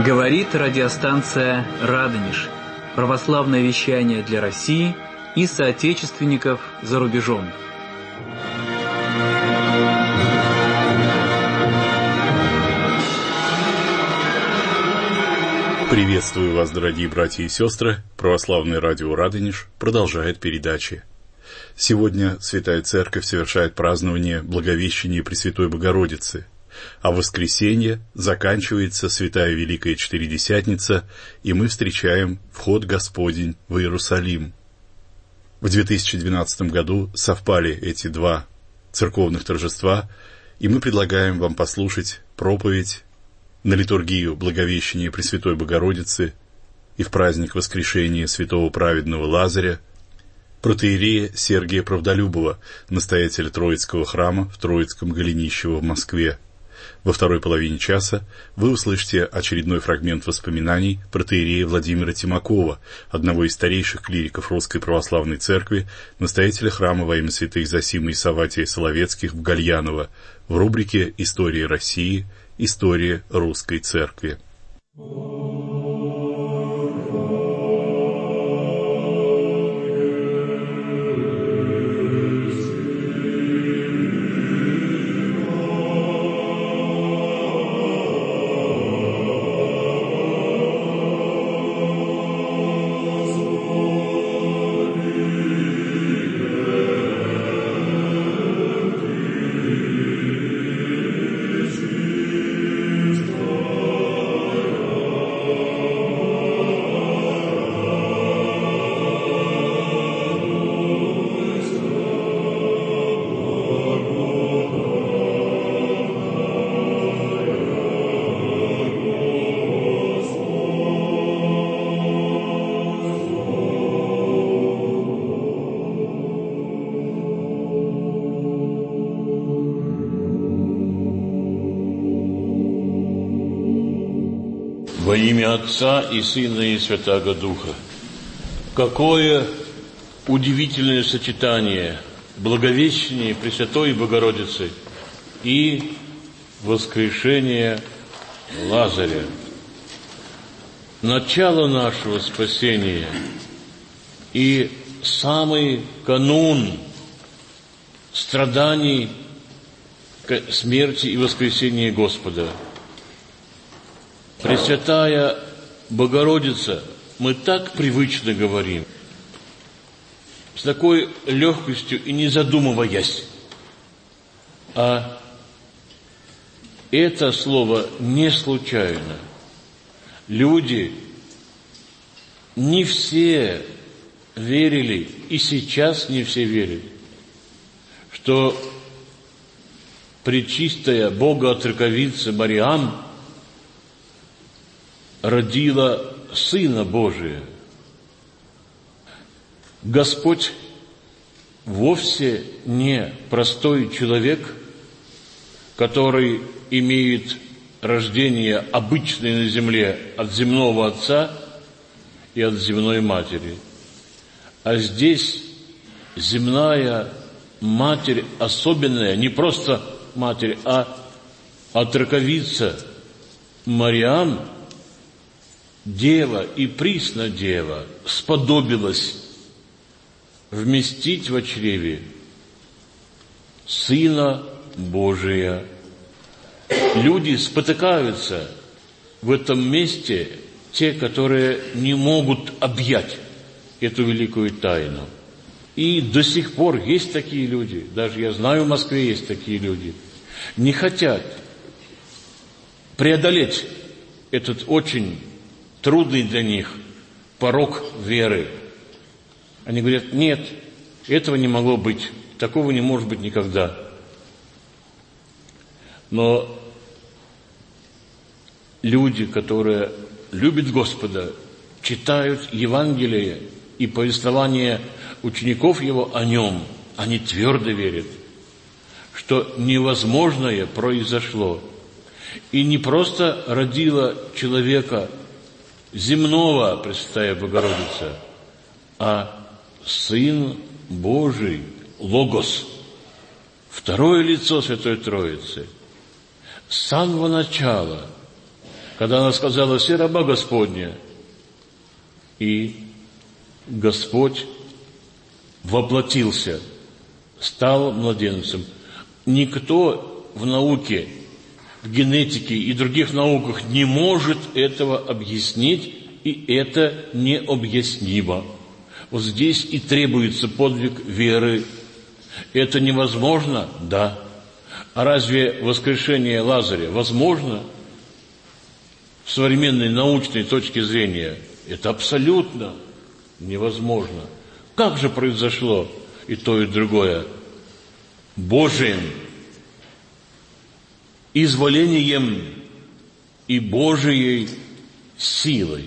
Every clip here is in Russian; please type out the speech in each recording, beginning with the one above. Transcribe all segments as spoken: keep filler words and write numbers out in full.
Говорит радиостанция «Радонеж». Православное вещание для России и соотечественников за рубежом. Приветствую вас, дорогие братья и сестры. Православное радио «Радонеж» продолжает передачи. Сегодня Святая Церковь совершает празднование Благовещения Пресвятой Богородицы, а в воскресенье заканчивается Святая Великая Четыредесятница, и мы встречаем вход Господень в Иерусалим. В две тысячи двенадцатом году совпали эти два церковных торжества, и мы предлагаем вам послушать проповедь на литургию Благовещения Пресвятой Богородицы и в праздник Воскрешения Святого Праведного Лазаря протоиерея Сергия Правдолюбова, настоятеля Троицкого храма в Троицком Голенищево в Москве. Во второй половине часа вы услышите очередной фрагмент воспоминаний протоиерея Владимира Тимакова, одного из старейших клириков Русской Православной Церкви, настоятеля храма во имя святых Зосимы и Савватия Соловецких в Гальяново, в рубрике «История России. История Русской Церкви». Во имя Отца и Сына и Святаго Духа. Какое удивительное сочетание Благовещения Пресвятой Богородицы и воскрешения Лазаря. Начало нашего спасения и самый канун страданий, смерти и воскресения Господа. Пресвятая Богородица, мы так привычно говорим, с такой легкостью и не задумываясь. А это слово не случайно. Люди не все верили, и сейчас не все верят, что пречистая Богоотроковица Мариам родила Сына Божия. Господь вовсе не простой человек, который имеет рождение обычное на земле от земного отца и от земной матери. А здесь земная матерь особенная, не просто матерь, а отроковица Мариам, Дева и Приснодева, сподобилась вместить во чреве Сына Божия. Люди спотыкаются в этом месте, те, которые не могут объять эту великую тайну. И до сих пор есть такие люди, даже я знаю, в Москве есть такие люди, не хотят преодолеть этот очень трудный для них порог веры. Они говорят: нет, этого не могло быть, такого не может быть никогда. Но люди, которые любят Господа, читают Евангелие и повествование учеников Его о Нем, они твердо верят, что невозможное произошло. И не просто родила человека земного Пресвятая Богородица, а Сын Божий, Логос, второе лицо Святой Троицы, с самого начала когда она сказала: «Се раба Господня». И Господь воплотился, стал младенцем. Никто в науке, в генетике и других науках не может этого объяснить, и это необъяснимо. Вот здесь и требуется подвиг веры. Это невозможно? Да. А разве воскрешение Лазаря возможно? С современной научной точки зрения это абсолютно невозможно. Как же произошло и то, и другое? Божиим изволением и Божией силой.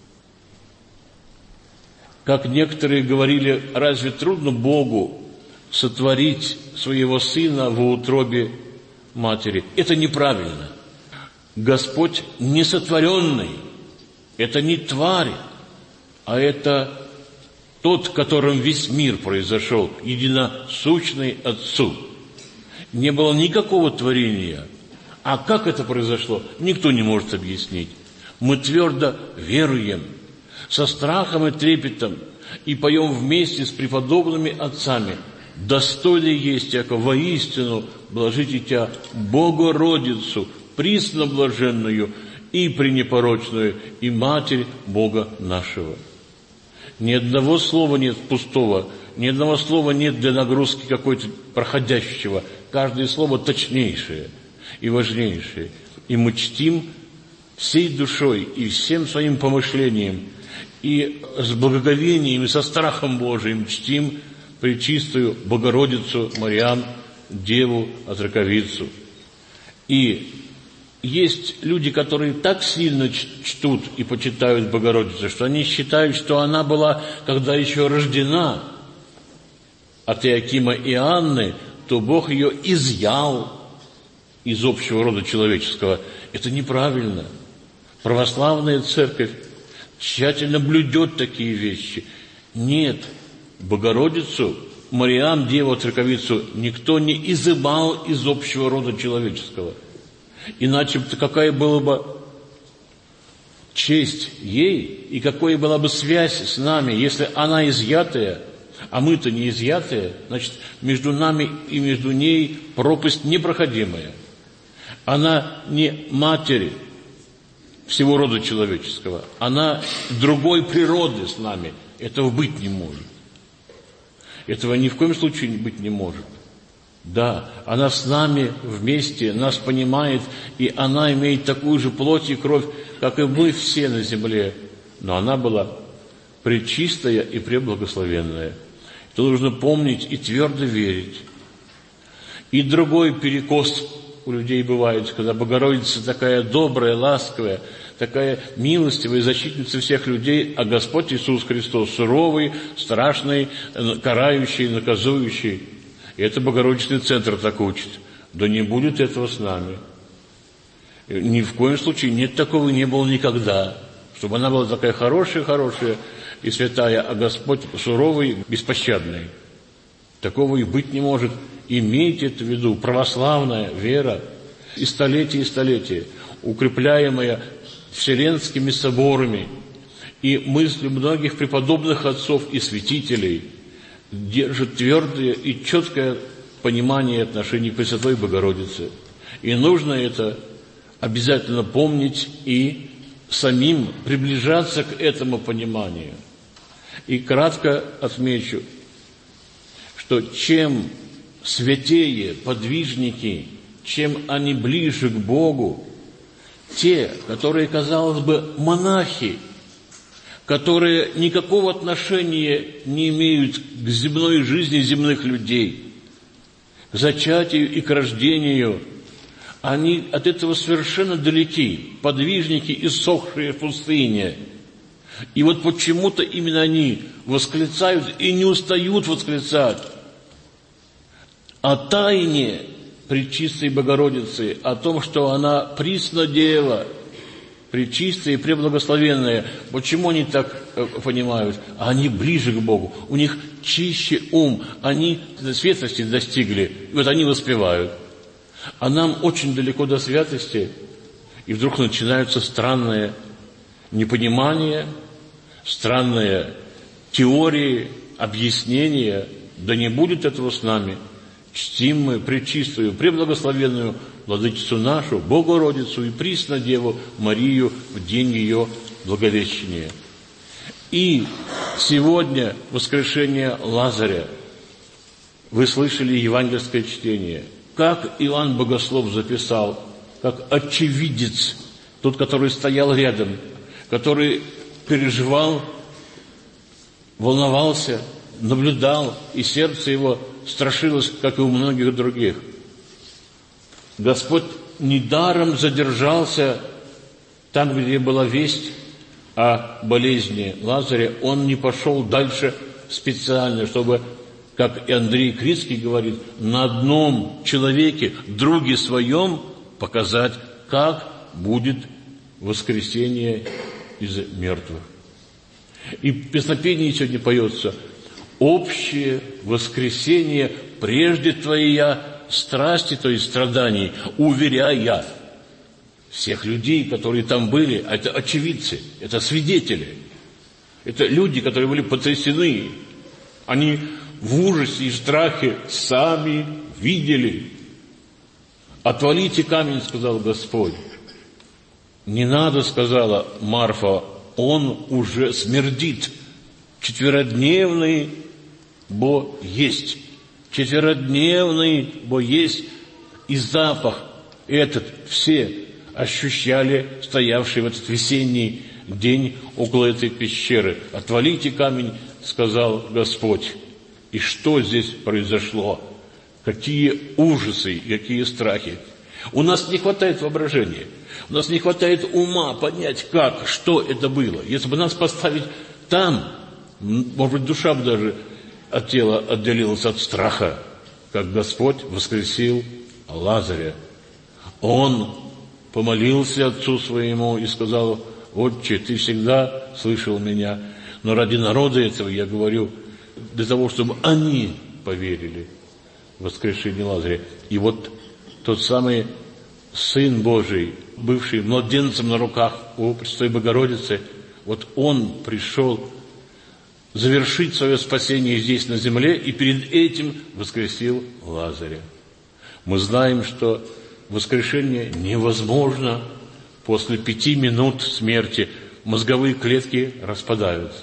Как некоторые говорили, разве трудно Богу сотворить своего сына в утробе матери? Это неправильно. Господь несотворенный, это не тварь, а это тот, которым весь мир произошел, единосущный Отцу. Не было никакого творения. А как это произошло, никто не может объяснить. Мы твердо веруем, со страхом и трепетом, и поем вместе с преподобными отцами: «Достойно есть, яко воистину блажите Тя, Богородицу, пресноблаженную и пренепорочную, и Матерь Бога нашего». Ни одного слова нет пустого, ни одного слова нет для нагрузки какой-то проходящего. Каждое слово точнейшее и важнейшее. И мы чтим всей душой и всем своим помышлением, и с благоговением, и со страхом Божиим чтим Пречистую Богородицу Мариам, Деву Отроковицу. И есть люди, которые так сильно чтут и почитают Богородицу, что они считают, что она была, когда еще рождена от Иакима и Анны, то Бог ее изъял из общего рода человеческого. Это неправильно. Православная церковь тщательно блюдет такие вещи. Нет, Богородицу, Мариам, Деву Отроковицу никто не изымал из общего рода человеческого. Иначе какая была бы честь ей, и какая была бы связь с нами, если она изъятая, а мы-то не изъятые, значит, между нами и между ней пропасть непроходимая. Она не матери всего рода человеческого, она другой природы с нами. Этого быть не может. Этого ни в коем случае быть не может. Да, она с нами вместе, нас понимает, и она имеет такую же плоть и кровь, как и мы все на земле. Но она была пречистая и преблагословенная. Это нужно помнить и твердо верить. И другой перекос у людей бывает, когда Богородица такая добрая, ласковая, такая милостивая защитница всех людей, а Господь Иисус Христос суровый, страшный, карающий, наказующий. И это Богородичный центр так учит. Да не будет этого с нами. Ни в коем случае нет такого и не было никогда. Чтобы она была такая хорошая-хорошая и святая, а Господь суровый, беспощадный. Такого и быть не может. Имейте это в виду. Православная вера и столетия и столетия, укрепляемая вселенскими соборами и мыслью многих преподобных отцов и святителей, держит твердое и четкое понимание отношений к Пресвятой Богородице. И нужно это обязательно помнить и самим приближаться к этому пониманию. И кратко отмечу, что чем святее подвижники, чем они ближе к Богу, те, которые, казалось бы, монахи, которые никакого отношения не имеют к земной жизни земных людей, к зачатию и к рождению, они от этого совершенно далеки, подвижники, иссохшие в пустыне. И вот почему-то именно они восклицают и не устают восклицать о тайне Пречистой Богородицы, о том, что она Преснодева, пречистая и преблагословенная. Почему они так э, понимают? Они ближе к Богу, у них чище ум, они святости достигли, и вот они воспевают. А нам очень далеко до святости, И вдруг начинаются странные непонимания, странные теории, объяснения. Да не будет этого с нами. Чтим мы пречистую, преблагословенную Владычицу нашу, Богородицу и Приснодеву Марию в день ее Благовещения. И сегодня воскрешение Лазаря. Вы слышали евангельское чтение. Как Иоанн Богослов записал, как очевидец, тот, который стоял рядом, который переживал, волновался, наблюдал, и сердце его страшилось, как и у многих других. Господь недаром задержался там, где была весть о болезни Лазаря. Он не пошел дальше специально, чтобы, как и Андрей Крицкий говорит, на одном человеке, друге своем, показать, как будет воскресение из мертвых. И в песнопении сегодня поется: «Общее воскресение прежде Твоя страсти, то есть страданий, уверяя». Всех людей, которые там были, это очевидцы, это свидетели, это люди, которые были потрясены. Они в ужасе и страхе сами видели. «Отвалите камень», — сказал Господь. «Не надо», — сказала Марфа, — «он уже смердит. Четверодневный, бо есть. Четверодневный, бо есть». И запах этот все ощущали, стоявшие в этот весенний день около этой пещеры. «Отвалите камень», — сказал Господь. И что здесь произошло? Какие ужасы, какие страхи. У нас не хватает воображения, у нас не хватает ума понять, как, что это было. Если бы нас поставить там, может быть, душа бы даже от тела отделилась от страха, как Господь воскресил Лазаря. Он помолился Отцу Своему и сказал: «Отче, Ты всегда слышал меня, но ради народа этого я говорю, для того, чтобы они поверили в воскрешение Лазаря». И вот тот самый Сын Божий, бывший младенцем на руках у Пресвятой Богородицы, вот Он пришел завершить свое спасение здесь на земле и перед этим воскресил Лазаря. Мы знаем, что воскрешение невозможно после пяти минут смерти. Мозговые клетки распадаются.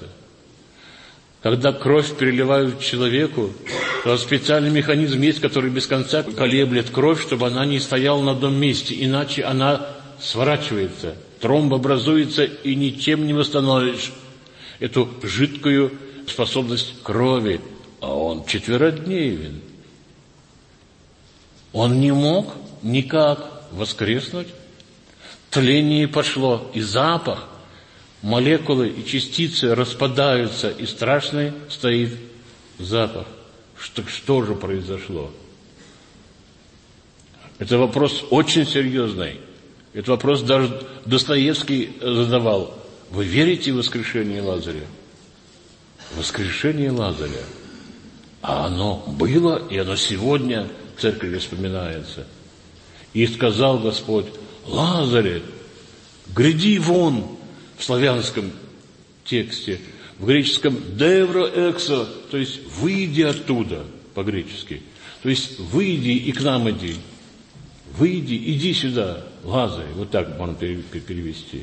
Когда кровь переливают человеку, то специальный механизм есть, который без конца колеблет кровь, чтобы она не стояла на одном месте, иначе она сворачивается, тромб образуется, и ничем не восстановишь эту жидкую способность крови. А он четверодневен. Он не мог никак воскреснуть. Тление пошло, и запах, молекулы и частицы распадаются, и страшный стоит запах. Что, что же произошло? Это вопрос очень серьезный. Этот вопрос даже Достоевский задавал. Вы верите в воскрешение Лазаря? Воскрешение Лазаря. А оно было, и оно сегодня в церкви вспоминается. И сказал Господь: Лазарь, гряди вон, в славянском тексте, в греческом «девро эксо», то есть «выйди оттуда» по-гречески. То есть «выйди и к нам иди». «Выйди, иди сюда, Лазарь». Вот так можно перевести.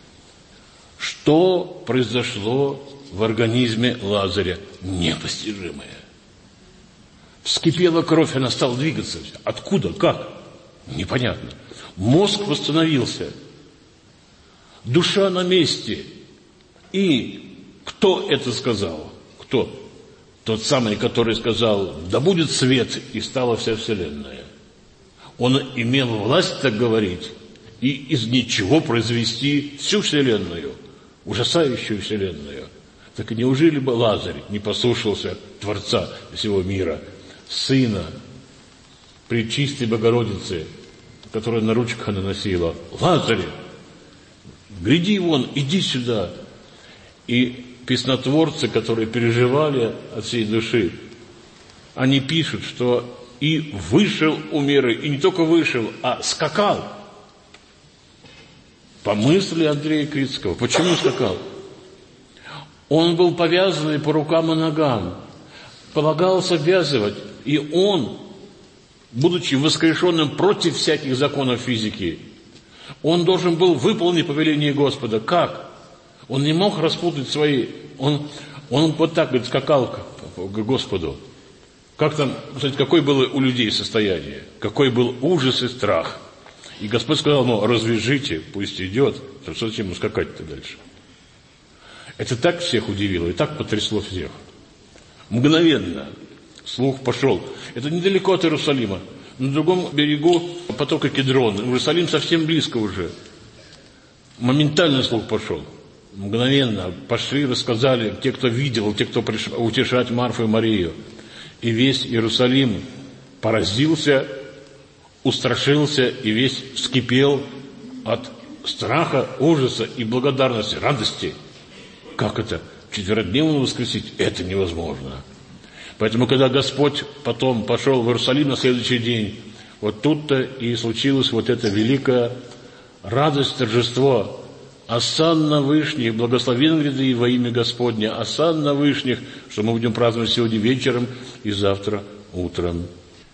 Что произошло в организме Лазаря? Непостижимое. Вскипела кровь, она стала двигаться. Откуда? Как? Непонятно. Мозг восстановился. Душа на месте. И кто это сказал? Кто? Тот самый, который сказал: да будет свет, и стала вся вселенная. Он имел власть так говорить и из ничего произвести всю вселенную, ужасающую вселенную. Так и неужели бы Лазарь не послушался Творца всего мира, Сына Пречистой Богородицы, которая на ручках она носила: Лазарь, гряди вон, иди сюда. И песнотворцы, которые переживали от всей души, они пишут, что и вышел у мира, и не только вышел, а скакал. по мысли Андрея Крицкого. Почему скакал? Он был повязанный по рукам и ногам, полагалось обвязывать, и он, будучи воскрешенным против всяких законов физики, он должен был выполнить повеление Господа. Как? Он не мог распутать свои... Он, он вот так, говорит, скакал к, к Господу. Как там, кстати, какое было у людей состояние? Какой был ужас и страх? И Господь сказал, ну, развяжите, пусть идет. Зачем ему скакать-то дальше? Это так всех удивило и так потрясло всех. Мгновенно слух пошел. Это недалеко от Иерусалима. На другом берегу потока Кедрон. Иерусалим совсем близко уже. Моментально слух пошел. Мгновенно пошли, рассказали те, кто видел, те, кто пришел утешать Марфу и Марию. И весь Иерусалим поразился, устрашился и весь вскипел от страха, ужаса и благодарности, радости. Как это? Четверодневно воскресить? Это невозможно. Поэтому, когда Господь потом пошел в Иерусалим на следующий день, вот тут-то и случилась вот эта великая радость, торжество. Осанна Вышних, благословен гряды во имя Господне, Осанна Вышних, что мы будем праздновать сегодня вечером и завтра утром.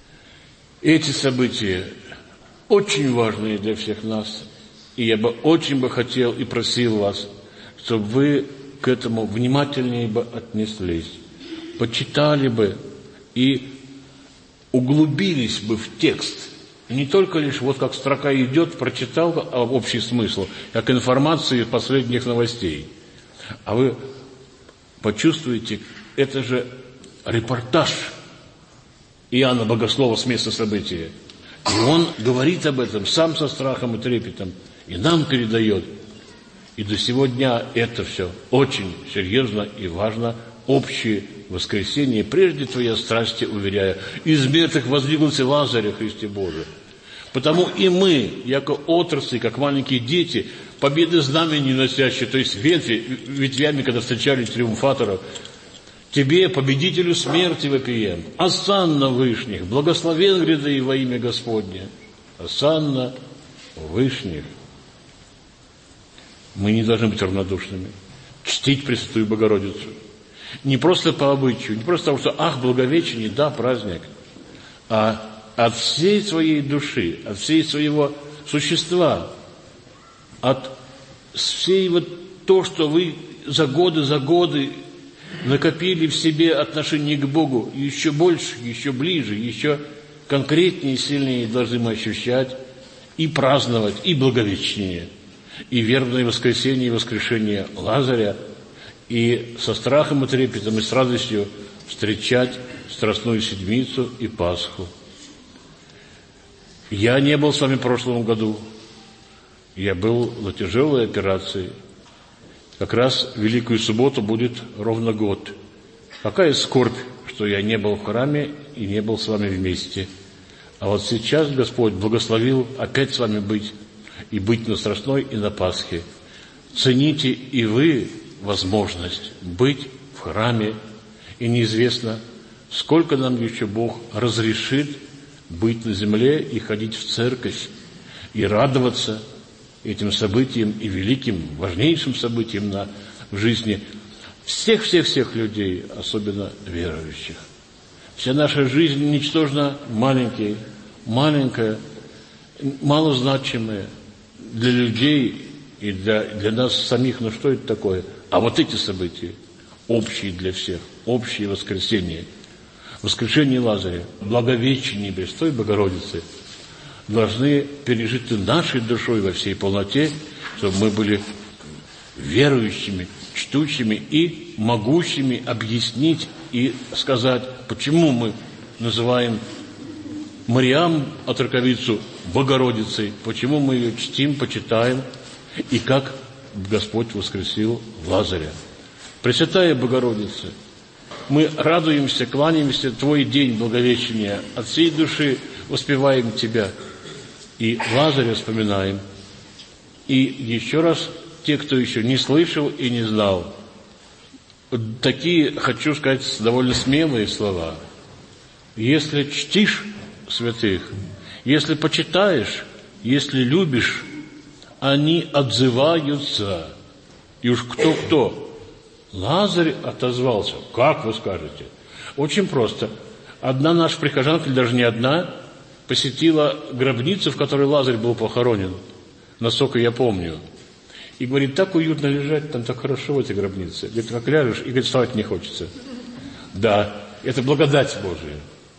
Эти события очень важные для всех нас, и я бы очень бы хотел и просил вас, чтобы вы к этому внимательнее бы отнеслись, почитали бы и углубились бы в текст. Не только лишь вот как строка идет, прочитал а общий смысл, как информацию из последних новостей. А вы почувствуете, это же репортаж Иоанна Богослова с места события. И он говорит об этом сам со страхом и трепетом, и нам передает. И до сего дня это все очень серьезно и важно. Общее воскресенье, прежде Твоя страсти, уверяя, из мертвых воздвигнулся Лазаря, Христе Божий. Потому и мы, яко отрасли, как маленькие дети, победы знамени носящие, то есть ветви, ветвями, когда встречали триумфаторов, Тебе, победителю смерти, вопием. Осанна Вышних, благословен гряды во имя Господне. Осанна Вышних. Мы не должны быть равнодушными. Чтить Пресвятую Богородицу. Не просто по обычаю, не просто потому, что, ах, Благовещение, да, праздник, а от всей своей души, от всей своего существа, от всей вот то, что вы за годы, за годы накопили в себе отношение к Богу, еще больше, еще ближе, еще конкретнее и сильнее должны мы ощущать и праздновать, и Благовещение, и вербное воскресенье, и воскрешение Лазаря, и со страхом и трепетом, и с радостью встречать Страстную Седмицу и Пасху. Я не был с вами в прошлом году. Я был на тяжелой операции. Как раз в Великую Субботу будет ровно год. Какая скорбь, что я не был в храме и не был с вами вместе. А вот сейчас Господь благословил опять с вами быть, и быть на Страстной и на Пасхе. Цените и вы возможность быть в храме, и неизвестно, сколько нам еще Бог разрешит быть на земле и ходить в церковь, и радоваться этим событиям и великим, важнейшим событиям на, в жизни всех-всех-всех людей, особенно верующих. Вся наша жизнь ничтожно маленькая, маленькая, малозначимая для людей и для, для нас самих. Но что это такое? А вот эти события, общие для всех, общее воскресенье, воскрешение Лазаря, Благовещение Пресвятой Богородицы должны пережить нашей душой во всей полноте, чтобы мы были верующими, чтущими и могущими объяснить и сказать, почему мы называем Мариам, отроковицу, Богородицей, почему мы ее чтим, почитаем, и как Господь воскресил Лазаря. Пресвятая Богородица, мы радуемся, кланяемся Твой день Благовещения, от всей души воспеваем Тебя, и Лазаря вспоминаем. И еще раз, те, кто еще не слышал и не знал, такие, хочу сказать, довольно смелые слова. Если чтишь святых, если почитаешь, если любишь, они отзываются. И уж кто-кто. Лазарь отозвался. Как вы скажете? Очень просто. Одна наша прихожанка, или даже не одна, посетила гробницу, в которой Лазарь был похоронен. Насколько я помню. И говорит, так уютно лежать, там так хорошо в этой гробнице. Говорит, как ляжешь, и говорит, вставать не хочется. Да, это благодать Божия.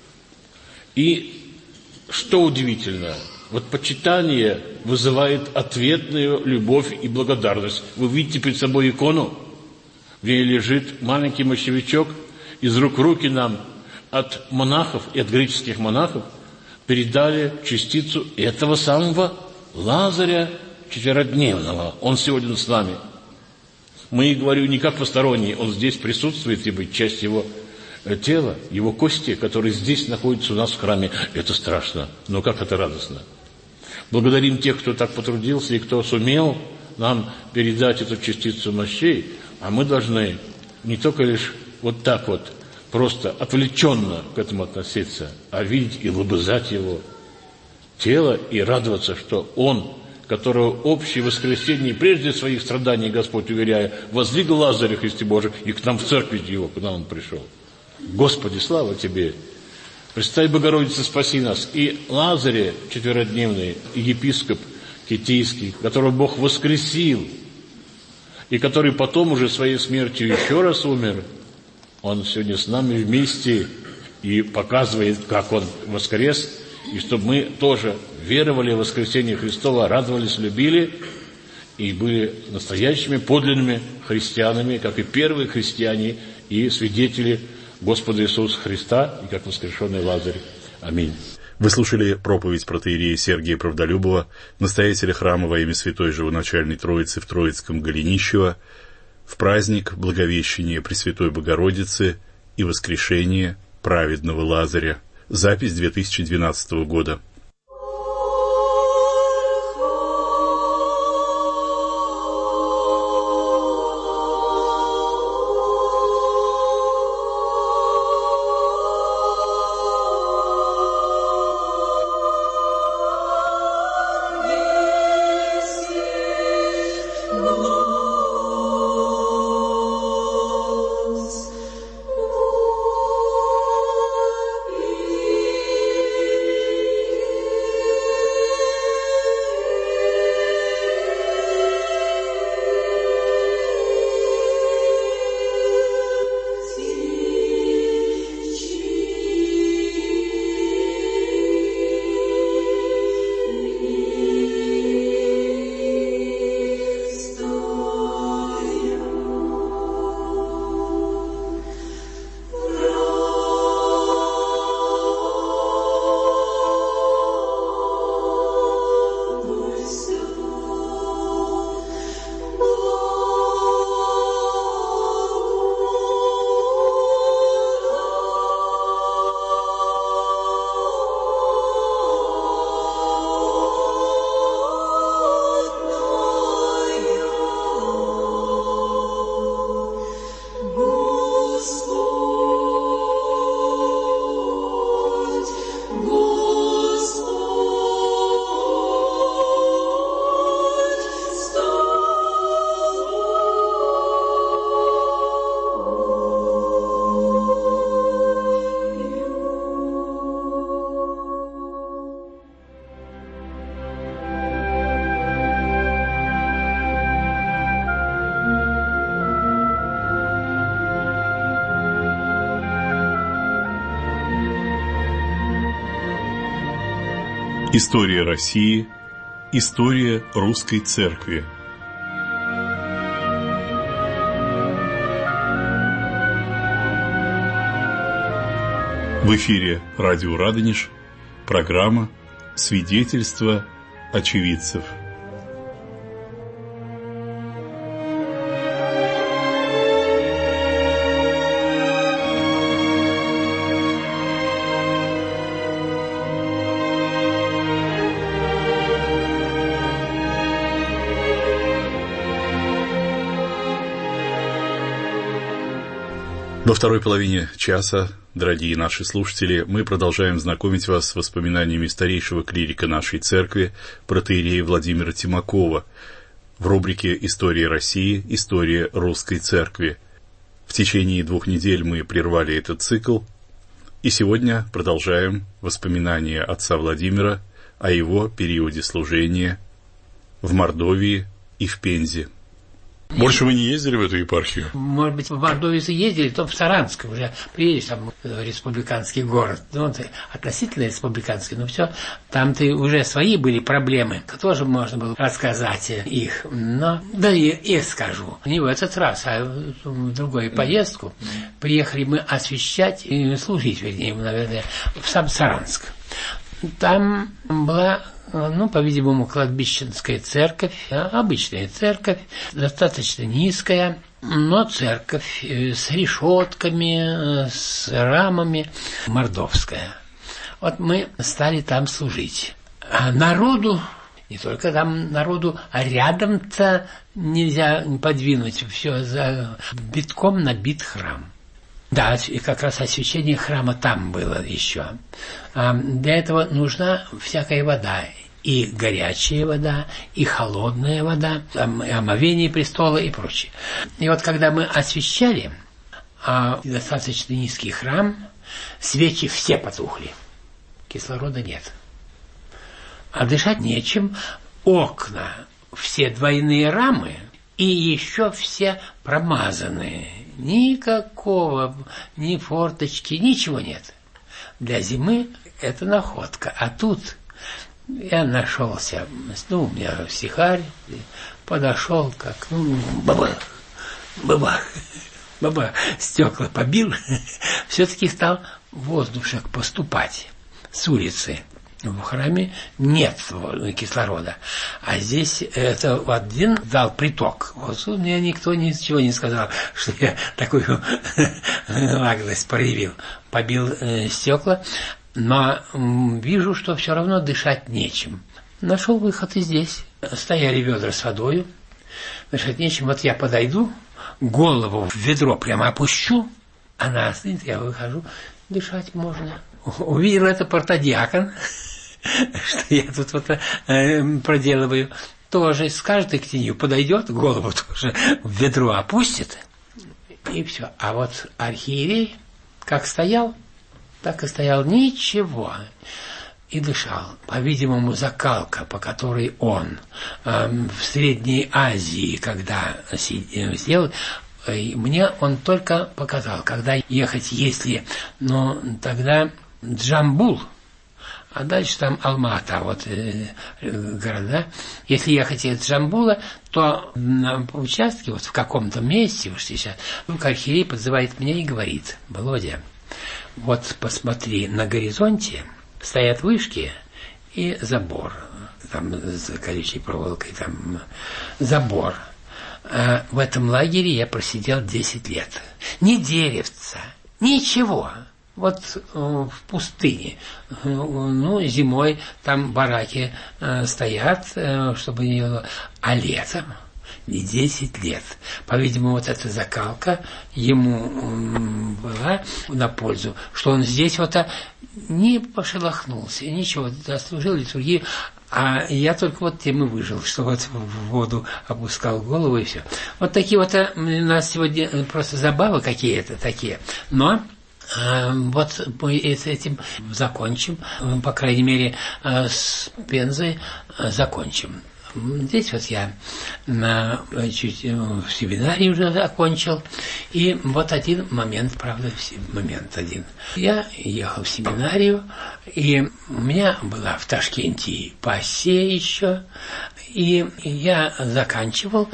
И что удивительно, вот почитание вызывает ответную любовь и благодарность. Вы видите перед собой икону, в ней лежит маленький мощевичок, из рук в руки нам от монахов и от греческих монахов передали частицу этого самого Лазаря четверодневного. Он сегодня с нами. Мы, говорю, не как посторонние, он здесь присутствует, ибо часть его тела, его кости, которые здесь находятся у нас в храме. Это страшно, но как это радостно. Благодарим тех, кто так потрудился и кто сумел нам передать эту частицу мощей, а мы должны не только лишь вот так вот, просто отвлеченно к этому относиться, а видеть и лобызать его тело и радоваться, что он, которого общее воскресенье прежде своих страданий Господь, уверяя, воздвиг Лазаря, Христе Божий, и к нам в церковь его, к нам он пришел. Господи, слава Тебе! Пресвятая Богородица, спаси нас. И Лазаря четверодневный, епископ Китийский, которого Бог воскресил, и который потом уже своей смертью еще раз умер, он сегодня с нами вместе и показывает, как он воскрес, и чтобы мы тоже веровали в воскресение Христова, радовались, любили и были настоящими подлинными христианами, как и первые христиане и свидетели Господа Иисуса Христа, и как воскрешенный Лазарь. Аминь. Вы слушали проповедь протоиерея Сергия Правдолюбова, настоятеля храма во имя Святой Живоначальной Троицы в Троицком Голенищево, в праздник Благовещения Пресвятой Богородицы и воскрешения праведного Лазаря. Запись две тысячи двенадцатого года. История России. История русской церкви. В эфире радио Радонеж. Программа «Свидетельство очевидцев». Во второй половине часа, дорогие наши слушатели, мы продолжаем знакомить вас с воспоминаниями старейшего клирика нашей церкви, протоиерея Владимира Тимакова, в рубрике «История России. История русской церкви». В течение двух недель мы прервали этот цикл, и сегодня продолжаем воспоминания отца Владимира о его периоде служения в Мордовии и в Пензе. Больше вы не ездили в эту епархию? Может быть, в Мордовию ездили, то в Саранск уже приедешь, там республиканский город, ну, относительно республиканский, но все, там-то уже свои были проблемы, тоже можно было рассказать их, но, да и, и скажу, не в этот раз, а в другую поездку приехали мы освещать и служить, вернее, наверное, в сам Саранск. Там была, ну, по-видимому, кладбищенская церковь, обычная церковь, достаточно низкая, но церковь с решетками, с рамами, мордовская. Вот мы стали там служить. А народу, не только там народу, а рядом-то нельзя подвинуть, все за битком набит храм. Да, и как раз освящение храма там было еще. А для этого нужна всякая вода. И горячая вода, и холодная вода, там, и омовение престола и прочее. И вот когда мы освящали, а достаточно низкий храм, свечи все потухли. Кислорода нет. А дышать нечем. Окна, все двойные рамы, и еще все промазанные. Никакого, ни форточки, ничего нет. Для зимы это находка. А тут я нашелся, ну, у меня стихарь, подошел, как, ну, бабах, бабах, бабах, стекла побил, все-таки стал воздушек поступать с улицы. В храме нет кислорода, а здесь это один дал приток. Вот мне никто ничего не сказал, что я такую наглость проявил. Побил э, стекла, но м, вижу, что все равно дышать нечем. Нашел выход и здесь. Стояли ведра с водой, дышать нечем. Вот я подойду, голову в ведро прямо опущу, она стоит, я выхожу, дышать можно. Увидел это протодиакон, что я тут вот э, проделываю, тоже скажет Ектению, подойдет, голову тоже в ведро опустит, и все. А вот архиерей, как стоял, так и стоял, ничего, и дышал. По-видимому, закалка, по которой он э, в Средней Азии, когда сидел, э, мне он только показал, когда ехать, если, но тогда Джамбул, а дальше там Алма-Ата, вот э, города. Если ехать из Джамбула, то на участке, вот в каком-то месте, вот сейчас, ну, архиерей подзывает меня и говорит: Володя, вот посмотри, на горизонте стоят вышки и забор, там с колючей проволокой, там забор. А в этом лагере я просидел десять лет. Ни деревца, ничего. Вот э, в пустыне, э, ну, зимой там бараки э, стоят, э, чтобы не было, а летом не десять лет. По-видимому, вот эта закалка ему э, была на пользу, что он здесь вот а, не пошелохнулся, ничего, служил литургию, а я только вот тем и выжил, что вот в воду опускал голову и все. Вот такие вот а, у нас сегодня просто забавы какие-то такие, но вот мы с этим закончим, по крайней мере, с Пензой закончим. Здесь вот я на, чуть в семинарии уже окончил, и вот один момент, правда, момент один. Я ехал в семинарию, и у меня была в Ташкенте пассия еще, и я заканчивал,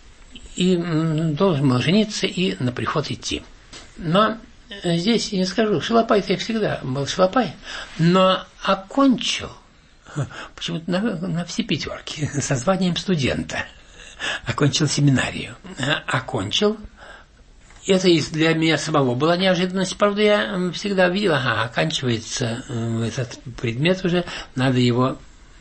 и должен был жениться и на приход идти. Но здесь, я не скажу, шалопай-то я всегда был шалопай, но окончил почему-то на, на все пятерки, со званием студента. Окончил семинарию. Окончил. Это и для меня самого была неожиданность. Правда, я всегда видел, ага, оканчивается этот предмет уже, надо его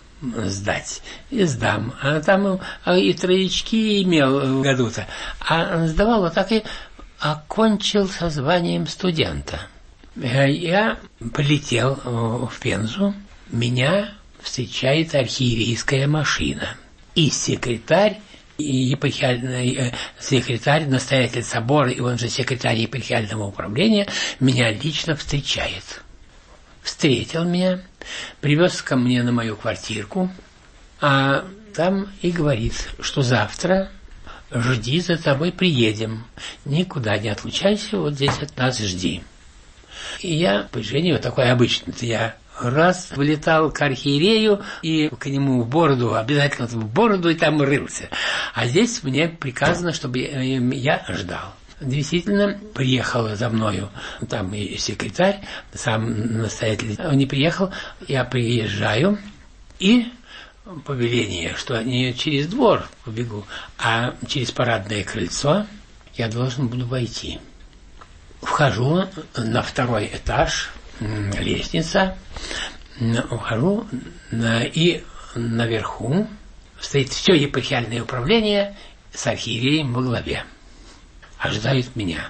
сдать. И сдам. А там и троечки имел в году-то. А сдавал вот так и окончил со званием студента. Я полетел в Пензу, меня встречает архиерейская машина. И секретарь, и епархиальный секретарь, настоятель собора, и он же секретарь епархиального управления, меня лично встречает. Встретил меня, привез ко мне на мою квартирку, а там и говорит, что завтра жди, за тобой приедем, никуда не отлучайся, вот здесь от нас жди. И я, по Жене, вот такой обычный-то я, раз вылетал к архиерею и к нему в бороду, обязательно в бороду, и там рылся. А здесь мне приказано, чтобы я ждал. Действительно, приехала за мною там и секретарь, сам настоятель не приехал, я приезжаю, и повеление, что не через двор побегу, а через парадное крыльцо я должен буду войти. Вхожу на второй этаж, лестница, вхожу, и наверху стоит все епархиальное управление с архиереем во главе. Ожидает меня.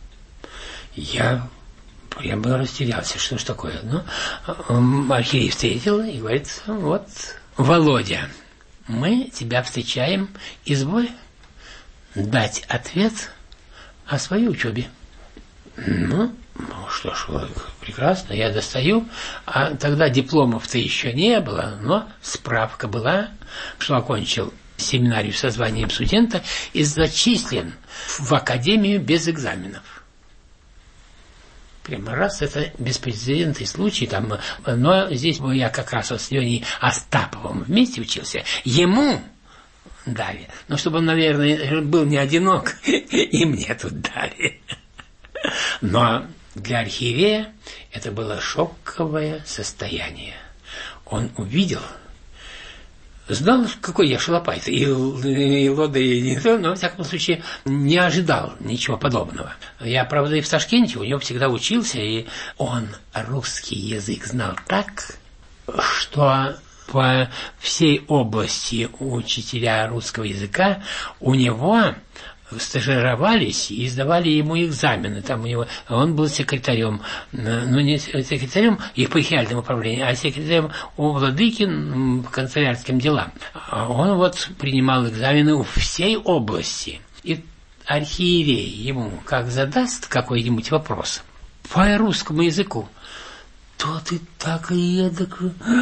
Я прямо растерялся, что ж такое. Ну, архиерей встретил и говорит, вот, Володя, мы тебя встречаем, изволь дать ответ о своей учебе. Ну, ну что ж, прекрасно, я достаю. А тогда дипломов-то еще не было, но справка была, что окончил семинарию со званием студента и зачислен в академию без экзаменов. Прямо раз, это беспрецедентный случай, там, но здесь я как раз вот с Леней Остаповым вместе учился. Ему дали, но чтобы он, наверное, был не одинок, и мне тут дали. Но для архиерея это было шоковое состояние. Он увидел, знал, какой я шалопай, и, и лода, и не то, но, во всяком случае, не ожидал ничего подобного. Я, правда, и в Ташкенте у него всегда учился, и он русский язык знал так, что по всей области учителя русского языка у него стажировались и сдавали ему экзамены. Там у него, он был секретарем, ну не секретарем епархиального управления, а секретарем у владыки по канцелярским делам. Он вот принимал экзамены у всей области. И архиерей ему как задаст какой-нибудь вопрос по русскому языку, то ты так и эдак...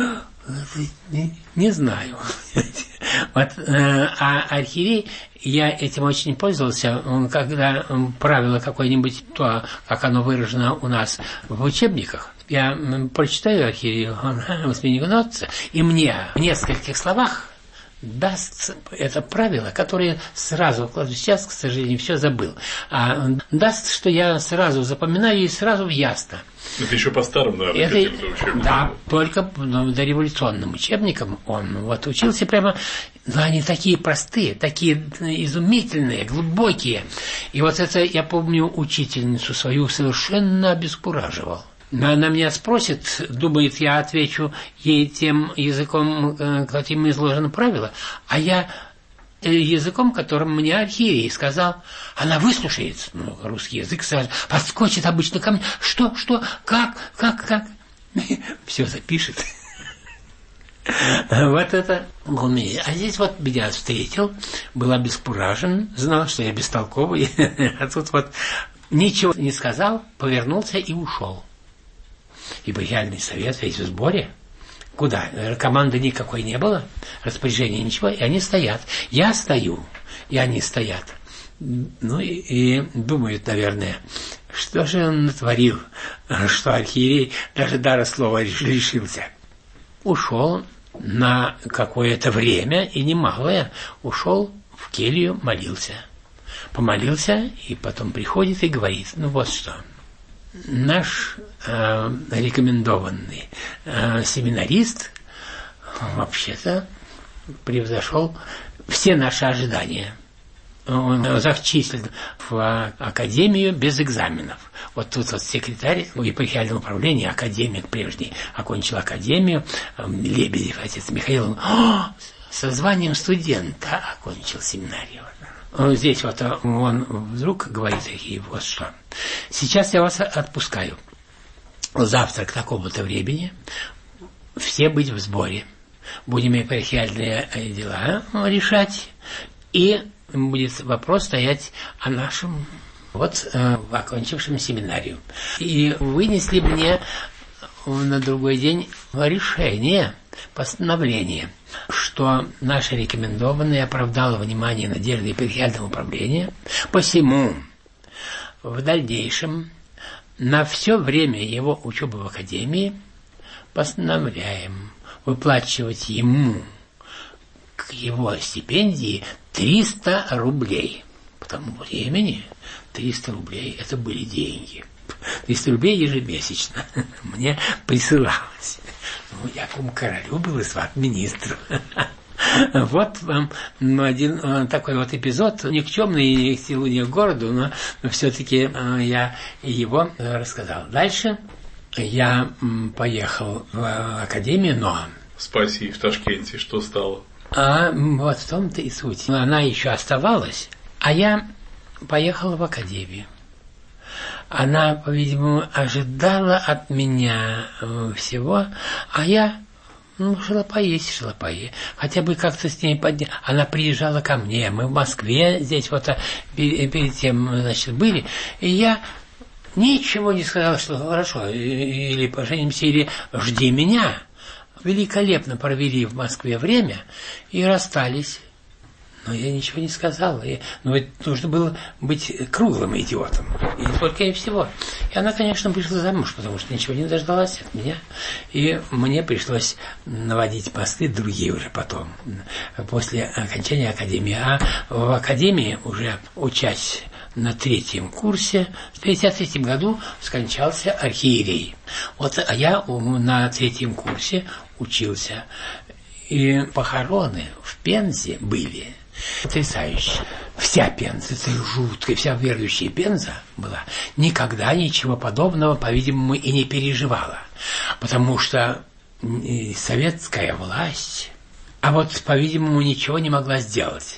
Не, не знаю. Вот, э, а архиерей, я этим очень пользовался, он, когда правило какое-нибудь, то, как оно выражено у нас в учебниках, я прочитаю архиерею, он усмехнется, и мне в нескольких словах даст это правило, которое сразу вкладываю. Сейчас, к сожалению, все забыл. А даст, что я сразу запоминаю и сразу ясно. Это еще по-старому, наверное, это, каким-то учебникам. Да, только ну, дореволюционным учебникам он вот учился прямо, но они такие простые, такие изумительные, глубокие. И вот это, я помню, учительницу свою совершенно обескураживал. Она меня спросит, думает, я отвечу ей тем языком, каким изложено правило, а я языком, которым мне архиерей сказал. Она выслушает, ну, русский язык сразу, подскочит обычно ко мне. Что, что, как, как, как? Все запишет. Вот это умеет. А здесь вот меня встретил, был обескуражен, знал, что я бестолковый, а тут вот ничего не сказал, повернулся и ушел. Епархиальный совет весь в сборе. Куда? Команды никакой не было, распоряжения ничего, и они стоят. Я стою, и они стоят. Ну и, и думают, наверное, что же он натворил, что архиерей даже дара слова лишился. Ушел на какое-то время, и немалое, ушел в келью, молился. Помолился, и потом приходит и говорит, ну вот что. Наш э, рекомендованный э, семинарист вообще-то превзошел все наши ожидания. Он зачислен в академию без экзаменов. Вот тут вот секретарь епархиального управления, академик прежний, окончил академию, Лебедев, отец Михаил, он, со званием студента окончил семинарию. Здесь вот он вдруг говорит, и вот что. Сейчас я вас отпускаю. Завтра к такому-то времени все быть в сборе. Будем епархиальные дела решать. И будет вопрос стоять о нашем, вот, э, окончившем семинарию. И вынесли мне на другой день решение, постановление, что наше рекомендованное оправдало внимание надежды епархиального управления, посему в дальнейшем на все время его учебы в академии постановляем выплачивать ему к его стипендии триста рублей. По тому времени триста рублей это были деньги. триста рублей ежемесячно мне присылалось. Ну, якому королю был и сват министр. Вот вам один такой вот эпизод, никчемный ни к селу, ни к городу, но все-таки я его рассказал. Дальше я поехал в академию, но... Спаси, в Ташкенте что стало? А вот в том-то и суть. Она еще оставалась, а я поехал в академию. Она, по-видимому, ожидала от меня всего, а я, ну, шалопаесть, шалопае. Хотя бы как-то с ней поднять. Она приезжала ко мне, мы в Москве здесь вот перед, перед тем, значит, были, и я ничего не сказал, что хорошо, или поженимся, или жди меня. Великолепно провели в Москве время и расстались. Но я ничего не сказал. И, но ведь нужно было быть круглым идиотом. И только и всего. И она, конечно, вышла замуж, потому что ничего не дождалась от меня. И мне пришлось наводить мосты другие уже потом, после окончания академии. А в академии, уже учась на третьем курсе, в пятьдесят третьем году скончался архиерей. Вот а я на третьем курсе учился. И похороны в Пензе были потрясающие. Вся Пенза, это жуткая, вся верующая Пенза была, никогда ничего подобного, по-видимому, и не переживала. Потому что советская власть, а вот, по-видимому, ничего не могла сделать.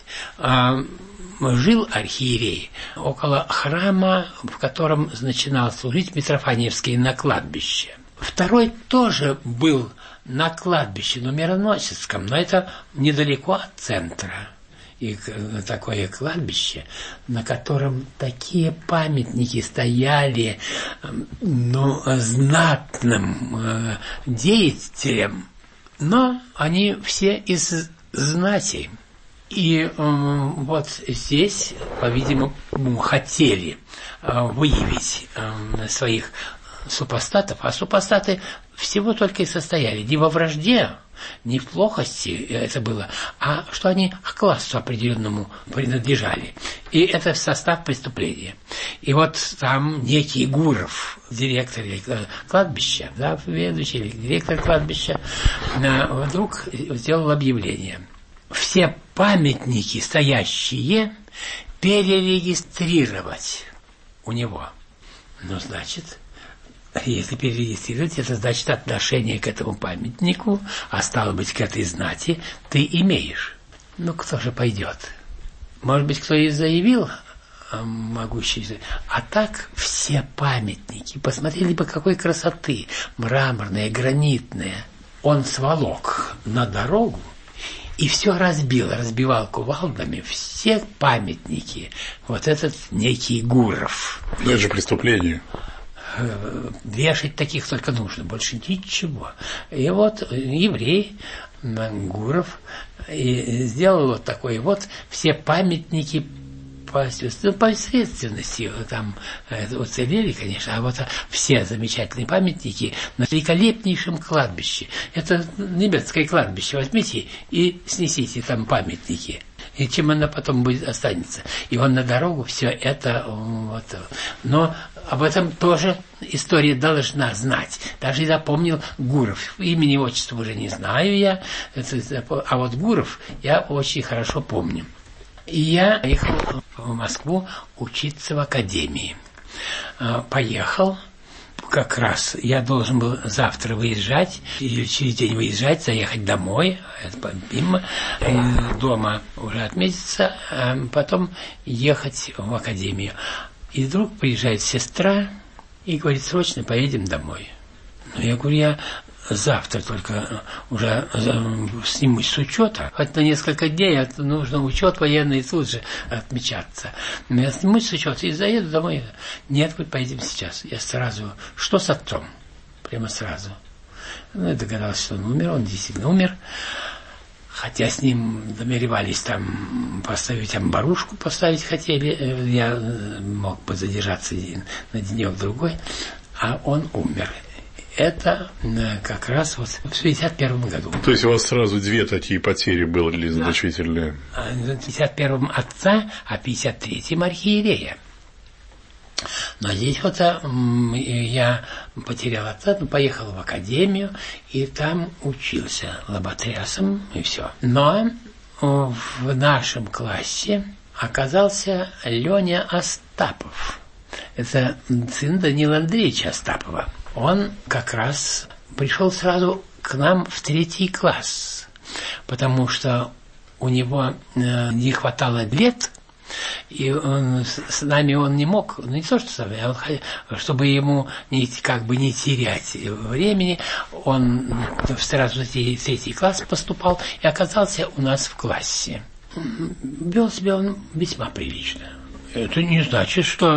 Жил архиерей около храма, в котором начинал служить Митрофаневский, на кладбище. Второй тоже был на кладбище, но Мироносецком, но это недалеко от центра. И такое кладбище, на котором такие памятники стояли, ну, знатным э, деятелям, но они все из знати. И э, вот здесь, по-видимому, хотели э, выявить э, своих супостатов, а супостаты всего только и состояли не во вражде, не в плохости это было, а что они к классу определенному принадлежали. И это состав преступления. И вот там некий Гуров, директор кладбища, да, ведущий или директор кладбища, вдруг сделал объявление. Все памятники, стоящие, перерегистрировать у него. Ну, значит... Если перерегистрировать, это значит отношение к этому памятнику, а стало быть, к этой знати, ты имеешь. Ну, кто же пойдет? Может быть, кто и заявил могущий. А так все памятники, посмотрели бы, какой красоты, мраморные, гранитные. Он сволок на дорогу и все разбил, разбивал кувалдами все памятники. Вот этот некий Гуров. Но это же преступление. Вешать таких только нужно, больше ничего. И вот еврей Гуров и сделал вот такой вот, все памятники по, ну, посредственности там уцелели, конечно, а вот все замечательные памятники на великолепнейшем кладбище. Это немецкое кладбище, возьмите и снесите там памятники. И чем она потом будет останется. И он на дорогу все это вот. Но об этом тоже история должна знать. Даже и запомнил Гуров. Имени, отчества уже не знаю я. Это, а вот Гуров я очень хорошо помню. И я поехал в Москву учиться в академии. Поехал. как раз я должен был завтра выезжать, или через день выезжать, заехать домой, это мимо, дома уже отметиться, а потом ехать в академию. И вдруг приезжает сестра и говорит: срочно поедем домой. Ну, я говорю: я завтра только уже снимусь с учета, хоть на несколько дней, это нужно учет военный тут же отмечаться. Я снимусь с учета и заеду домой. Нет, говорит, поедем сейчас. Я сразу: что с отцом? Прямо сразу. Ну, я догадался, что он умер, он действительно умер. Хотя с ним намеревались там поставить амбарушку, поставить хотели. Я мог бы задержаться на денек-другой, а он умер. Это как раз вот в пятьдесят первом году. То есть у вас сразу две такие потери были значительные? Да. В пятьдесят первом отца, а в пятьдесят третьем архиерея. Но здесь вот я потерял отца, ну, поехал в академию, и там учился лоботрясом, и все. Но в нашем классе оказался Леня Остапов. Это сын Данила Андреевича Остапова. Он как раз пришел сразу к нам в третий класс, потому что у него не хватало лет, и он, с нами он не мог, ну не то что с нами, а он, чтобы ему не, как бы не терять времени, он сразу в третий класс поступал и оказался у нас в классе. Вел себя он весьма прилично. Это не значит, что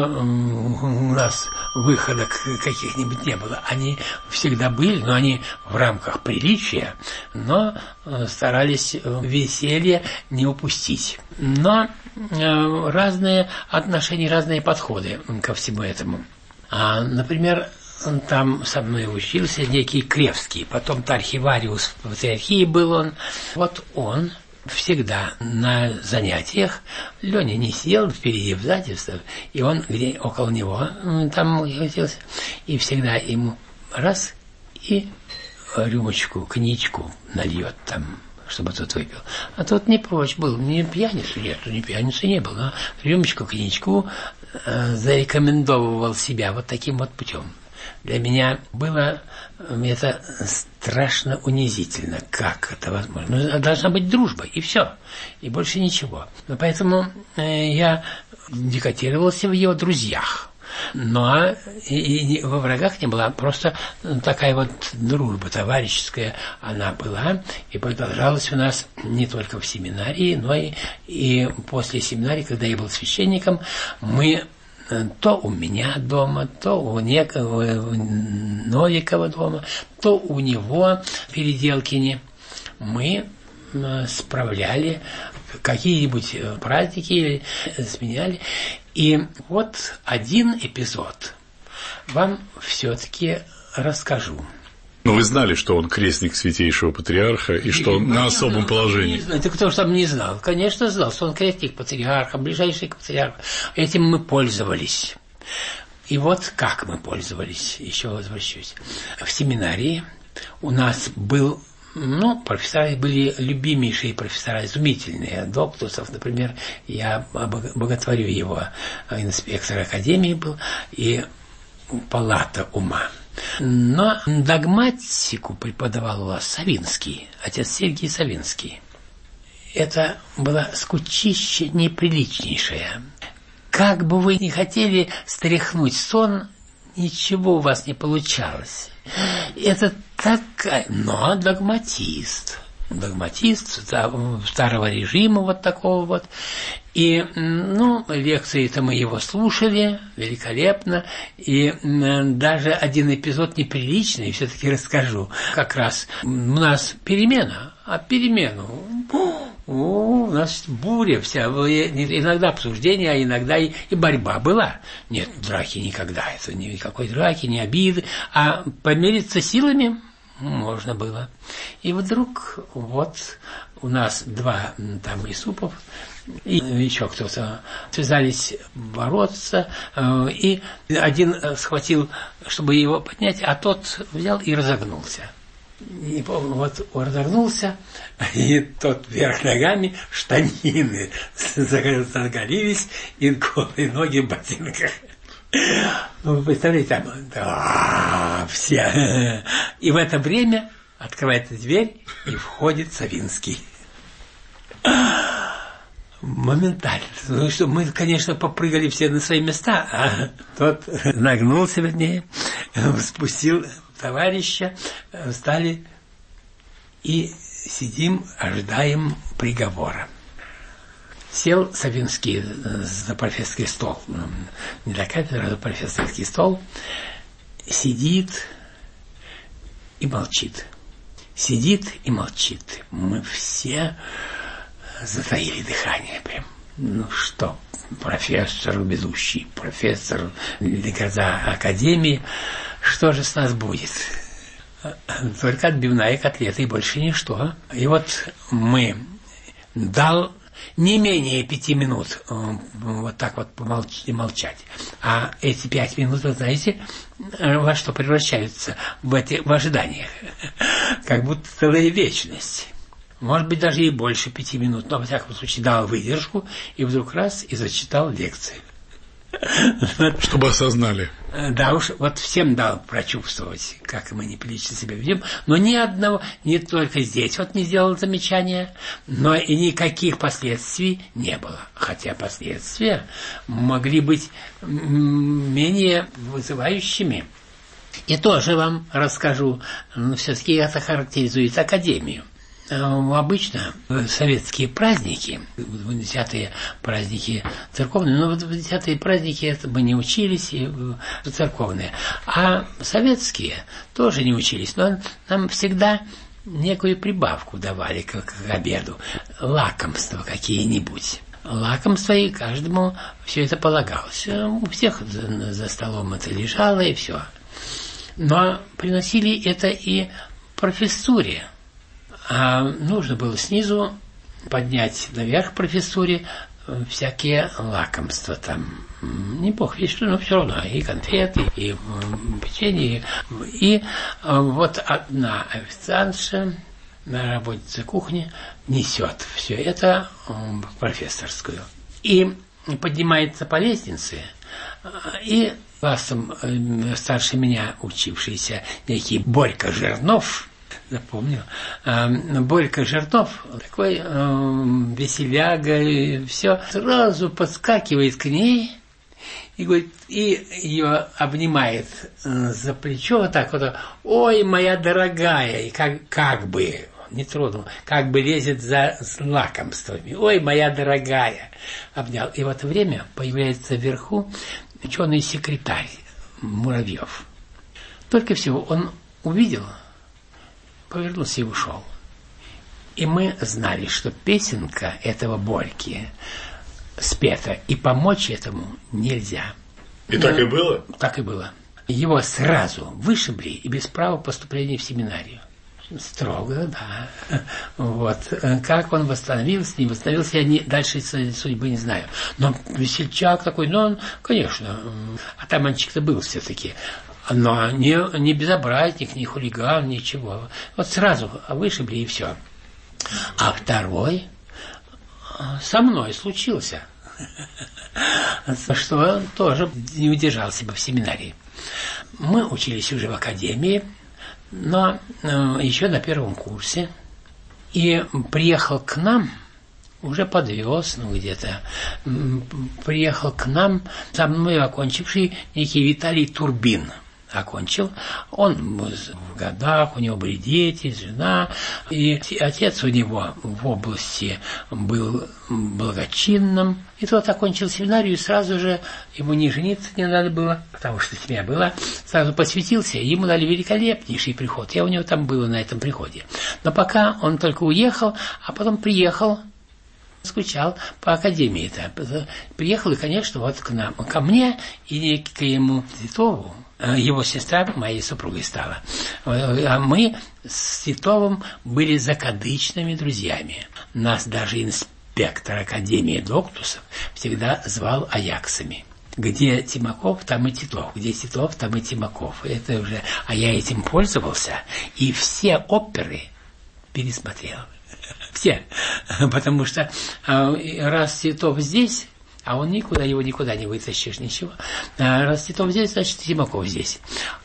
у нас выходок каких-нибудь не было. Они всегда были, но они в рамках приличия, но старались веселье не упустить. Но разные отношения, разные подходы ко всему этому. А, например, там со мной учился некий Кревский, потом-то архивариус в патриархии был он. Вот он всегда на занятиях, Леня не сидел впереди, сзади, и он где около него там учился, и всегда ему раз и рюмочку, коньячку нальет там, чтобы тот выпил. А тот не прочь был, не пьяница, нет, не пьяницы не было, но рюмочку, коньячку э, зарекомендовывал себя вот таким вот путем. Для меня было это страшно унизительно. Как это возможно? Ну, должна быть дружба, и все. И больше ничего. Но поэтому э, я декотировался в его друзьях. Но и, и во врагах не была. Просто такая вот дружба товарищеская она была. И продолжалась у нас не только в семинарии, но и, и после семинарии, когда я был священником, мы... то у меня дома, то у некого Новикова дома, то у него в Переделкине мы справляли какие-нибудь праздники или сменяли. И вот один эпизод вам все-таки расскажу. Но вы знали, что он крестник Святейшего Патриарха и что он на особом положении? Это кто же там не знал? Конечно, знал, что он крестник Патриарха, ближайший к Патриарху. Этим мы пользовались. И вот как мы пользовались, еще возвращусь. В семинарии у нас был, ну, профессора были любимейшие профессора, изумительные. Доктусов, например, я боготворю его, инспектор академии был, и палата ума. Но догматику преподавал у вас Савинский, отец Сергий Савинский. Это было скучище неприличнейшее. Как бы вы ни хотели стряхнуть сон, ничего у вас не получалось. Это такая... Но догматист. Догматист старого режима вот такого вот. И, ну, лекции-то мы его слушали великолепно, и даже один эпизод неприличный все-таки расскажу. Как раз у нас перемена, а перемену о, у нас буря вся, иногда обсуждение, а иногда и, и борьба была. Нет, драки никогда, это никакой драки, ни обиды, а помериться силами можно было. И вдруг вот у нас два там Исупов и еще кто-то связались бороться, и один схватил, чтобы его поднять, а тот взял и разогнулся. И вот разогнулся, и тот вверх ногами, штанины заголились, и голые ноги в ботинках. Ну, вы представляете, там, да, все. И в это время открывается дверь, и входит Савинский. Моментально. Ну что, мы, конечно, попрыгали все на свои места, а тот нагнулся, вернее, спустил товарища, встали и сидим, ожидаем приговора. Сел Савинский за профессорский стол, не за кафедру, а за профессорский стол, сидит и молчит. Сидит и молчит. Мы все затаили дыхание прям. Ну что, профессор ведущий, профессор гроза академии, что же с нас будет? Только отбивная котлета и больше ничто. И вот мы дал не менее пяти минут вот так вот помолчать. А эти пять минут, вы знаете, во что превращаются в, эти, в ожиданиях. Как будто целая вечность. Может быть, даже и больше пяти минут. Но, во всяком случае, дал выдержку и вдруг раз и зачитал лекцию. Чтобы осознали. Да уж, вот всем дал прочувствовать, как мы неприлично себя ведем. Но ни одного, не только здесь вот не сделал замечания, но и никаких последствий не было. Хотя последствия могли быть менее вызывающими. И тоже вам расскажу, но все-таки это характеризует академию. Обычно советские праздники, десятые праздники церковные, но в десятые праздники это мы не учились, и церковные, а советские тоже не учились, но нам всегда некую прибавку давали к, к обеду, лакомства какие-нибудь. Лакомства, и каждому все это полагалось. У всех за, за столом это лежало, и все. Но приносили это и профессуре. А нужно было снизу поднять наверх профессуре всякие лакомства там. Не бог весь что, но все равно. И конфеты, и печенье. И вот одна официантша на работнице кухни несет все это в профессорскую. И поднимается по лестнице, и классом старше меня учившийся некий Борька Жернов, запомнил. Борька Жертов, такой э, веселяга, и все, сразу подскакивает к ней и говорит, и ее обнимает э, за плечо вот так вот, ой, моя дорогая, и как, как бы, не тронул, как бы лезет за лакомствами, ой, моя дорогая, обнял. И в это время появляется вверху ученый секретарь Муравьев. Только всего он увидел, повернулся и ушел. И мы знали, что песенка этого Борьки спета, и помочь этому нельзя. И Но, так и было? Так и было. Его сразу вышибли и без права поступления в семинарию. Строго, да. Вот. Как он восстановился, не восстановился, я не, дальше судьбы не знаю. Но весельчак такой, ну, он, конечно, атаманчик-то был все-таки. Но не, не безобразник, не хулиган, ничего. Вот сразу вышибли и все. А второй со мной случился. Что тоже не удержался бы в семинарии. Мы учились уже в академии, но еще на первом курсе. И приехал к нам, уже под весну где-то, приехал к нам со мной окончивший некий Виталий Турбин. Окончил. Он в годах, у него были дети, жена, и отец у него в области был благочинным. И тот окончил семинарию, и сразу же ему не жениться не надо было, потому что семья была, сразу посвятился, и ему дали великолепнейший приход. Я у него там был на этом приходе. Но пока он только уехал, а потом приехал, скучал по академии-то. Приехал, и, конечно, вот к нам, ко мне и к ему Титову. Его сестра моей супругой стала. А мы с Титовым были закадычными друзьями. Нас даже инспектор Академии Доктусов всегда звал Аяксами. Где Тимаков, там и Титов. Где Титов, там и Тимаков. Это уже... А я этим пользовался, и все оперы пересмотрел. Все. Потому что раз Титов здесь, А он никуда, его никуда не вытащишь, ничего. А раз Титов здесь, значит, Тимаков здесь.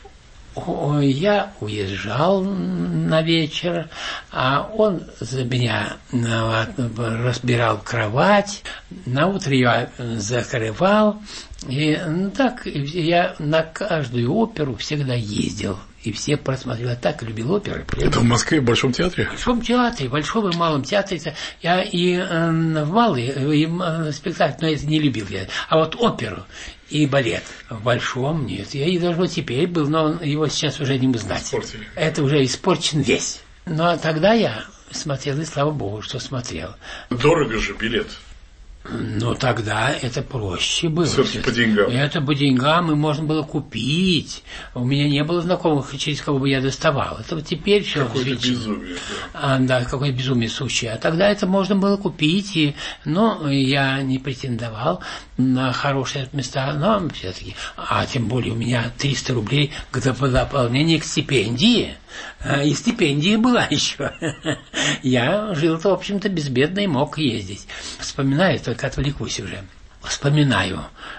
Я уезжал на вечер, а он за меня разбирал кровать, наутро я закрывал. И так я на каждую оперу всегда ездил. И все просмотрели. Я так любил оперы. Это в Москве, в Большом театре? В Большом театре, в Большом и Малом театре. Я и э, в Малый, и э, спектакль, но это не любил я. А вот оперу и балет в Большом нет. Я и даже вот теперь был, но его сейчас уже не узнать. Испортили. Это уже испорчен весь. Но тогда я смотрел, и слава богу, что смотрел. Дорого же билет. Но тогда это проще было. Все-таки по деньгам. Это по деньгам, и можно было купить. У меня не было знакомых, через кого бы я доставал. Это вот теперь все. Какое-то безумие. Да. А, да, какое-то безумие сущее. А тогда это можно было купить. И, но я не претендовал на хорошие места. Но все-таки. А тем более у меня триста рублей к дополнению к стипендии. И стипендия была еще. Я жил-то, в общем-то, безбедно и мог ездить. Вспоминаю, только отвлекусь уже. Вспоминаю,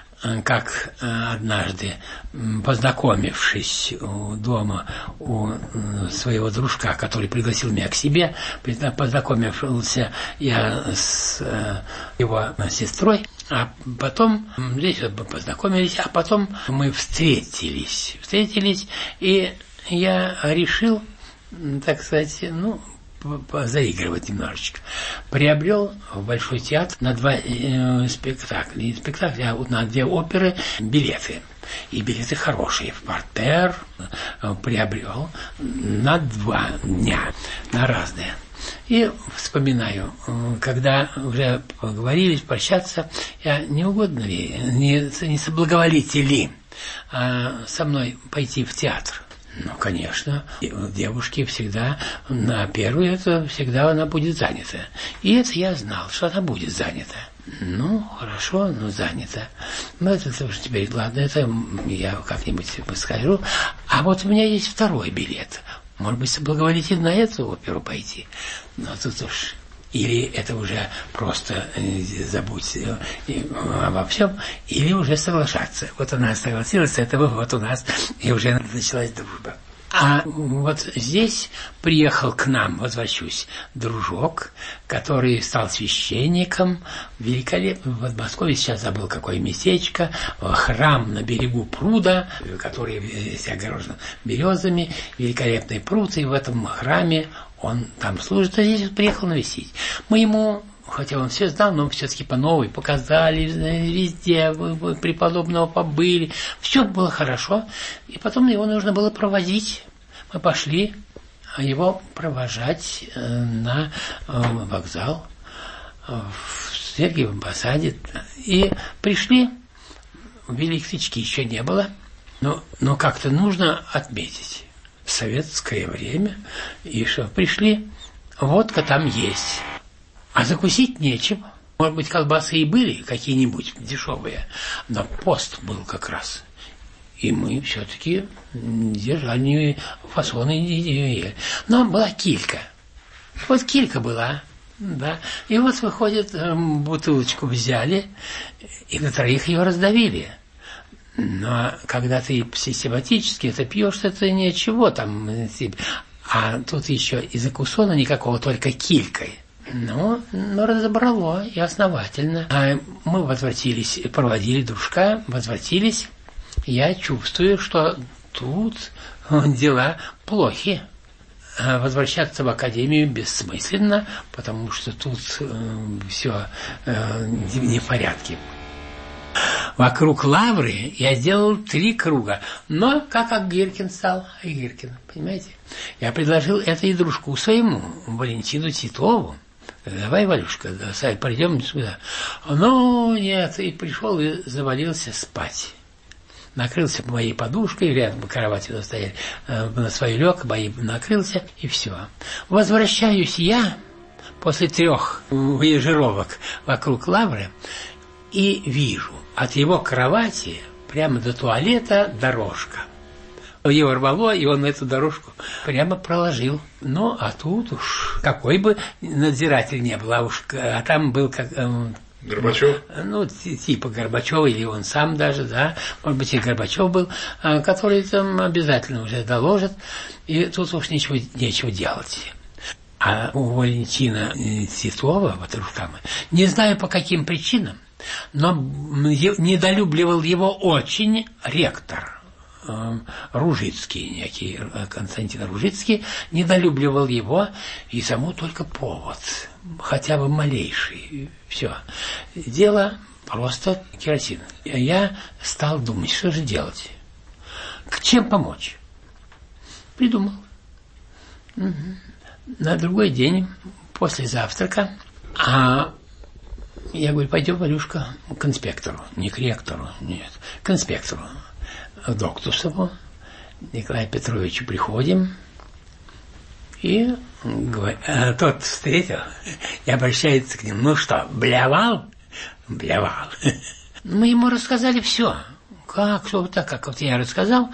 как однажды, познакомившись у дома у своего дружка, который пригласил меня к себе, познакомился я с его сестрой, а потом здесь познакомились, а потом мы встретились. Встретились, и я решил, так сказать, ну, заигрывать немножечко. Приобрел в Большой театр на два э, спектакля, не спектакля, а на две оперы билеты. И билеты хорошие. В партер э, приобрел на два дня, на разные. И вспоминаю, когда уже поговорились, прощаться, я не угодно ли, не, не соблаговолите ли а, со мной пойти в театр? Ну, конечно, девушки всегда на первую, это всегда она будет занята. И это я знал, что она будет занята. Ну, хорошо, но занята. Ну, это, это уже теперь, ладно, это я как-нибудь скажу. А вот у меня есть второй билет. Может быть, соблаговолите на эту оперу пойти? Но тут уж... Или это уже просто э, забудь э, э, обо всем, или уже соглашаться. Вот она согласилась, это вот у нас и уже началась дружба. А вот здесь приехал к нам, возвращусь, дружок, который стал священником, великолепно, в Подмосковье, сейчас забыл какое местечко, храм на берегу пруда, который весь огорожен березами, великолепный пруд, и в этом храме он там служит, а здесь вот приехал навестить. Мы ему, хотя он все знал, но все-таки по новой показали, везде преподобного побыли, все было хорошо, и потом его нужно было проводить. Мы пошли его провожать на вокзал в Сергиевом Посаде, и пришли, электрички еще не было, но, но как-то нужно отметить. В советское время, и что, пришли, водка там есть, а закусить нечем. Может быть, колбасы и были какие-нибудь дешевые, но пост был как раз. И мы все-таки держали фасоны и ели. Но была килька. Вот килька была, да. И вот, выходит, бутылочку взяли, и на троих ее раздавили. Но когда ты систематически это пьешь, это ничего там. А тут еще и закусона никакого, только килькой. Ну, ну, разобрало и основательно. А мы возвратились, проводили дружка, возвратились. Я чувствую, что тут дела плохи. Возвращаться в академию бессмысленно, потому что тут э, все э, не в порядке. Вокруг лавры я сделал три круга. Но как Агиркин стал Агиркин, понимаете? Я предложил это и дружку своему, Валентину Титову. Давай, Валюшка, давай, пойдем сюда. Ну, нет, и пришел и завалился спать. Накрылся моей подушкой, рядом по кровати стояли, на свою лег, моей накрылся, и все. Возвращаюсь я после трех выезжировок вокруг лавры и вижу, от его кровати прямо до туалета дорожка. Его рвало, и он эту дорожку прямо проложил. Ну, а тут уж какой бы надзиратель не был, а, уж, а там был как, э, Горбачев? Ну, типа Горбачева, или он сам даже, да, может быть, и Горбачев был, который там обязательно уже доложит, и тут уж ничего, нечего делать. А у Валентина Титова, Ватрушкама, не знаю по каким причинам, но недолюбливал его очень ректор Ружицкий, некий Константин Ружицкий, недолюбливал его, и саму только повод, хотя бы малейший. Все. Дело просто керосин. Я стал думать, что же делать, к чем помочь. Придумал. Угу. На другой день, после завтрака, а я говорю, пойдем, Валюшка, к инспектору, не к ректору, нет, к инспектору, к Доктусову, Николаю Петровичу приходим, и говорит, а тот встретил и обращается к ним, ну что, блявал? Блявал. Мы ему рассказали все. Как, что так, как вот я рассказал,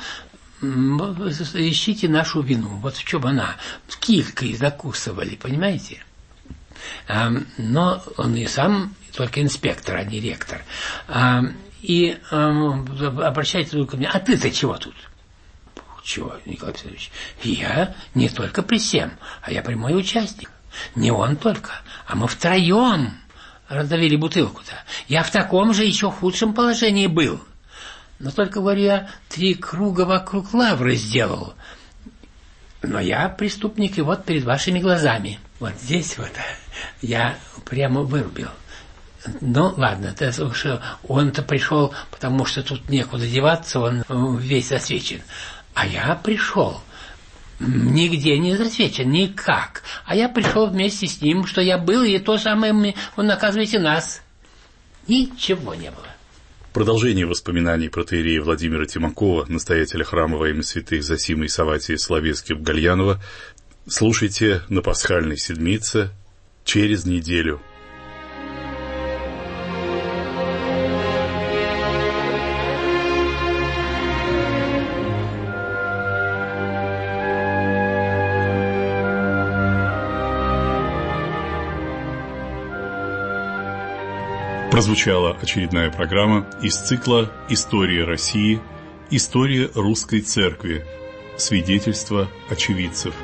ищите нашу вину. Вот в чем она. Килькой закусывали, понимаете? А, но он и сам только инспектор, а не ректор. А, и а, обращается только ко мне. А ты-то чего тут? Чего, Николай Петрович? Я не только при всем, а я прямой участник. Не он только, а мы втроем раздавили бутылку-то. Я в таком же еще худшем положении был. Но только, говорю, я три круга вокруг лавры сделал. Но я преступник, и вот перед вашими глазами. Вот здесь вот я прямо вырубил. Ну, ладно, это уж он-то пришел, потому что тут некуда деваться, он весь засвечен. А я пришел. Нигде не засвечен, никак. А я пришел вместе с ним, что я был, и то самое, он наказываете нас. Ничего не было. Продолжение воспоминаний протоиерея Владимира Тимакова, настоятеля храма во имя святых Зосимы и Савватия Соловецких-Гальянова, слушайте на Пасхальной Седмице через неделю. Прозвучала очередная программа из цикла «История России. История русской церкви. Свидетельства очевидцев».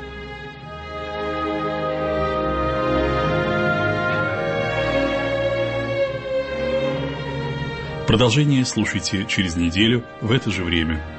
Продолжение слушайте через неделю в это же время.